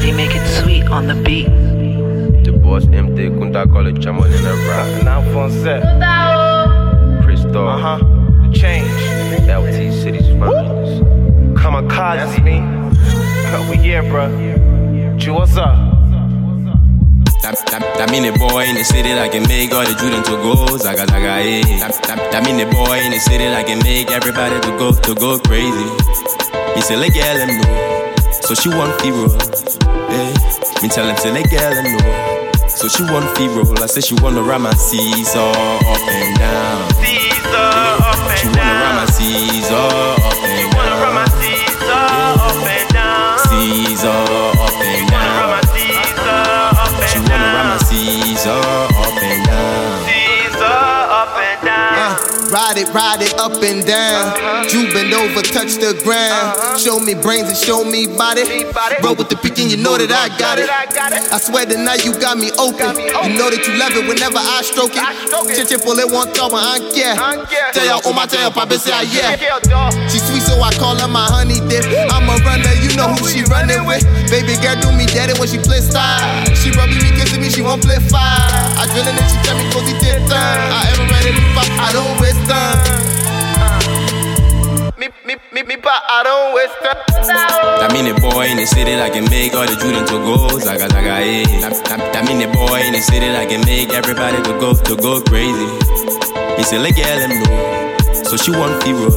Daddy make it sweet on the beat. The boss empty, Kunta College, Jamal in a rap. And I'm on set. Crystal, The change. LT City's finest. Kamikaze. That's me. We here, bruh. Ju, what's up? That mean the boy in the city that can make all the Juden to go zaga zaga eh. That mean the boy in the city that can make everybody to go crazy. Me say let girl him know, so she want fee roll. Me tell him say let girl him know, so she want fee roll. I say she wanna ride my seesaw up and down. Seesaw up and down. She wanna ride my seesaw up and down. She wanna ride my seesaw up and down. Seesaw up and down. She wanna ride my Caesar up and down. Caesar up and down. Ride it up and down. You bend over, touch the ground. Show me brains and show me body. Roll with the picking, you know that I got it. I swear tonight you got me open. You know that you love it whenever I stroke it. Chiche pour les one top, I don't care. Tell your oma, tell your papa, say yeah. She sweet, so I call her my honey dip. I'm a runner, you know who she running with. Baby girl do me daddy when she play style. She rubbing me, kissing me, she won't play fire. I drilling and she tell me cozy tip time. I ever ready to fuck, I don't waste time. Me, but I don't waste time. That mean the boy in the city that can make all the Juden to go zaga zaga eh. That mean the boy in the city that can make everybody to go crazy. Me say let girl him know, so she want fee roll.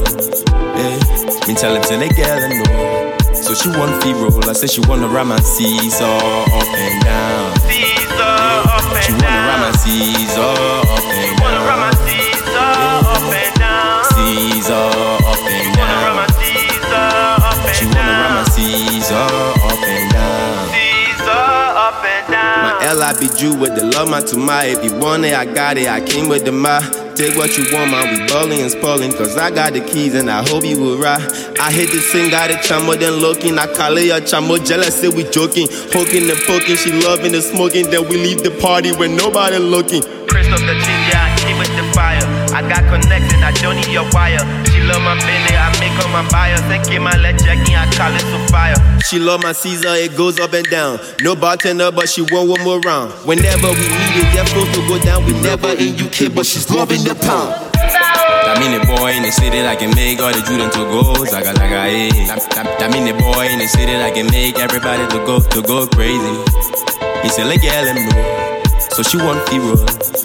Me tell him say let girl him know, so she want fee roll. I say she wanna ride my seesaw up and down. Caesar up and down. She wanna ride my seesaw up and down. Wanna ride my Caesar up and down. Caesar up and down. Wanna ride my Caesar up and down. She wanna ride my Caesar up and down. Caesar up and down. My L.I.B. Jew with the love, my to my. If you want it, I got it. I came with the my. Take what you want, man. We ballin' and spoiling, cause I got the keys and I hope you will ride. I hit the sing, got it chamo, then looking. I call it a chamo, jealous, say we joking. Poking and poking, she loving the smoking. Then we leave the party when nobody looking. Crystal the ginger, I came with the fire. I got connected, I don't need your wire. She love my belly, I make her my buyer. Thank you, my let Jackie, I call it Sophia. She love my Caesar, it goes up and down. No bartender, but she want one more round. Whenever we need it, get supposed to go down. We never in UK, but she's loving the pound. That mean the boy in the city that can make all the Juden to go zaga zaga eh. That mean the boy in the city that can make everybody to go crazy. He said let girl him know, so she want fee roll.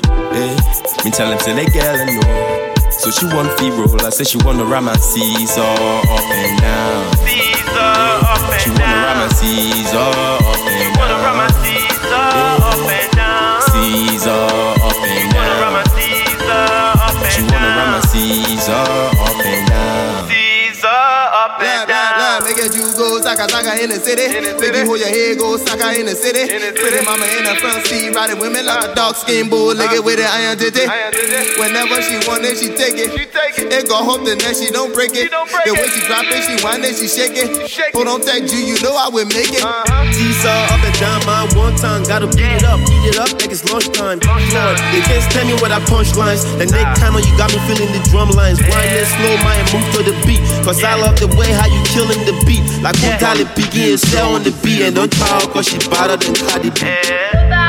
Me tell him say let girl him know, so she want fee roll. I say she wanna ride my Caesar up and down. Caesar up and down. She wanna ride my Caesar up and down. Wanna ride my Caesar up and down. Caesar up and down. Wanna ride my Caesar up and down. She wanna ride my Caesar up and down. Caesar up and down. Make it you go saka in the city. Make you hold your head go saka in the city. Pretty mama in the front seat riding with me like a dark skin bull. Nigga with it iron titty. Whenever she want it, she take it. It gon' hope the next she don't break it. The way she drop it, she whine it, she shake it. Hold on tight, you know I will make it. Seesaw up and down my one time. Gotta beat it up like it's lunchtime. Lord, they can't stand me with our punchlines. The next time you got me feeling the drum lines. Wind and slow my and move to the beat. Cause I love the way how you killing the beat. Like who got it, Biggie and Shell on the beat. And don't talk cause she better than Cardi B.